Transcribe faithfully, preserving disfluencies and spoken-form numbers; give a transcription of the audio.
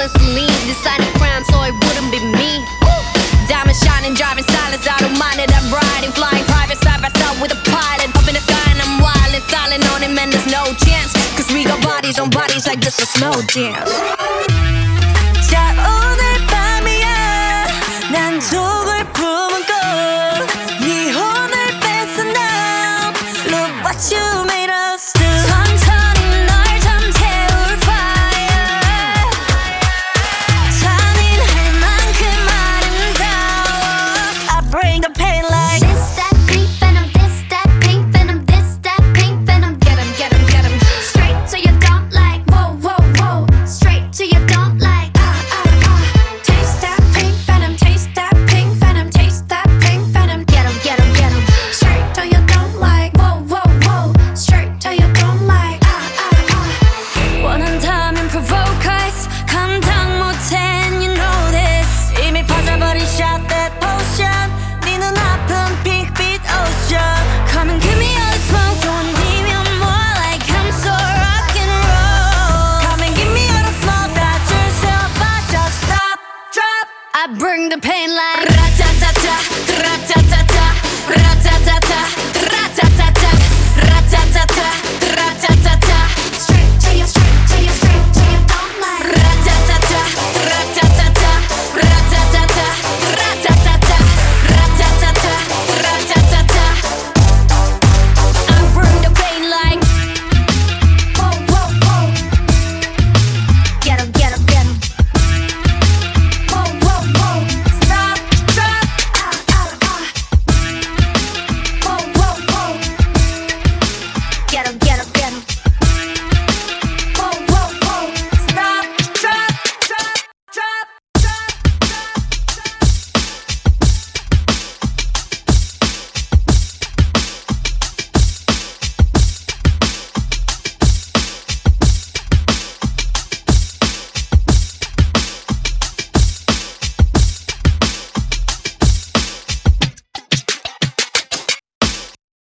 and Celine, designing crime so it wouldn't be me. Diamond shining, driving silence, I don't mind it. I'm riding, flying private side by side with a pilot. Up in the sky and I'm wild and styling on him, and there's no chance, cause we got bodies on bodies like just a slow dance. 자 오늘 밤이야 난 속을 품고 네 혼을 뺏어 now Look what you made us do 천천히 널 잠재울 fire 잔인할 만큼 아름다워 I bring the pain like This that pink venom, this that pink venom, this that pink venom. Get 'em, get 'em, get 'em. Straight to your dump like whoa, whoa, whoa. Straight to your dump like ah, ah, ah. Taste that pink venom, taste that pink venom, taste that pink venom. Get 'em, get 'em, get 'em. Straight to your dump like whoa, whoa, whoa. Straight to your dump like ah, ah, ah. 원한다면 provoke us 감당 못해 and you know this 이미 퍼져버린 shot that potion 네 눈아픈 핑크빛 ocean Come and give me all the smoke don't leave me more like I'm so rock and roll Come and give me all the smoke 다 줄 수 없어 just stop drop I bring the pain like